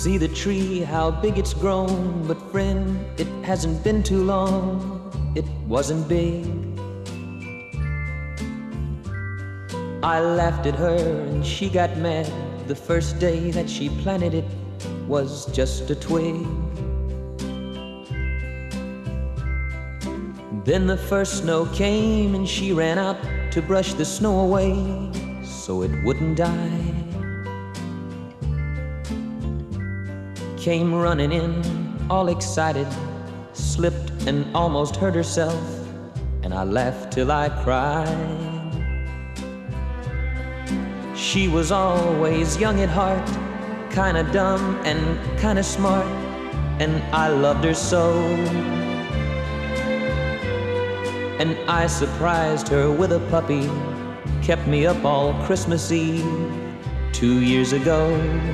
See the tree, how big it's grown. But friend, it hasn't been too long. It wasn't big. I laughed at her and she got mad. The first day that she planted it was just a twig. Then the first snow came and she ran out to brush the snow away so it wouldn't die. Came running in, all excited, slipped and almost hurt herself, and I laughed till I cried. She was always young at heart, kinda dumb and kinda smart, and I loved her so. And I surprised her with a puppy, kept me up all Christmas Eve 2 years ago.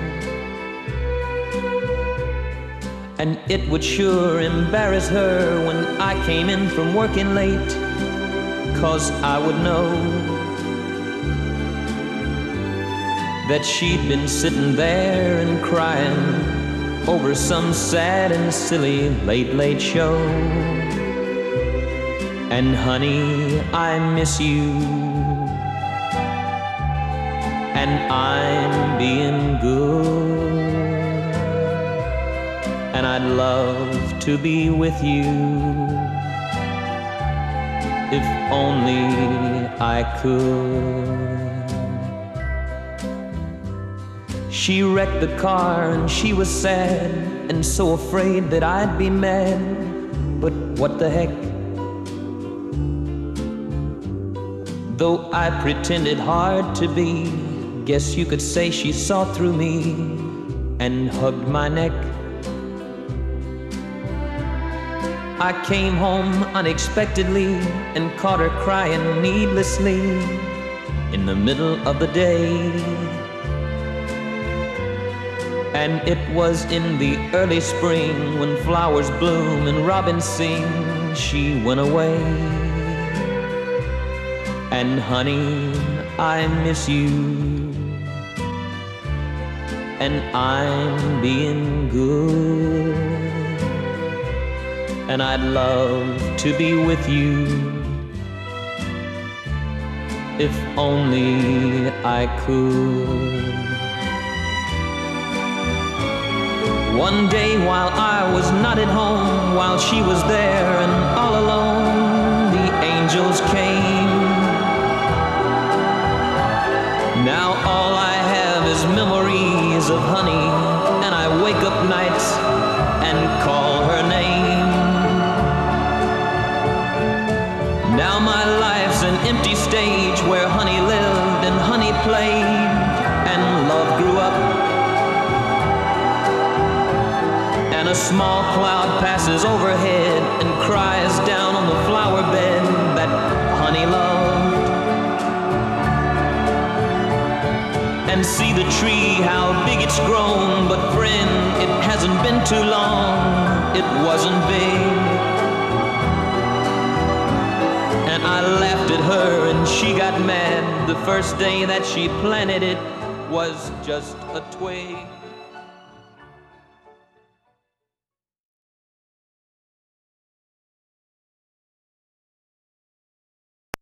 And it would sure embarrass her when I came in from working late, 'cause I would know that she'd been sitting there and crying over some sad and silly late show. And honey, I miss you, and I'm being good, and I'd love to be with you if only I could. She wrecked the car and she was sad and so afraid that I'd be mad, but what the heck? Though I pretended hard to be, guess you could say she saw through me and hugged my neck. I came home unexpectedly and caught her crying needlessly in the middle of the day. And it was in the early spring when flowers bloom and robins sing, she went away. And honey, I miss you, and I'm being good, and I'd love to be with you if only I could. One day while I was not at home, while she was there and all alone, the angels came. Now all I have is memories of honey, and I wake up nights and call her name. Now my life's an empty stage where honey lived and honey played and love grew up. And a small cloud passes overhead and cries down on the flower bed that honey loved. And see the tree, how big it's grown. But friend, it hasn't been too long. It wasn't big. And I laughed at her and she got mad. The first day that she planted it was just a twig.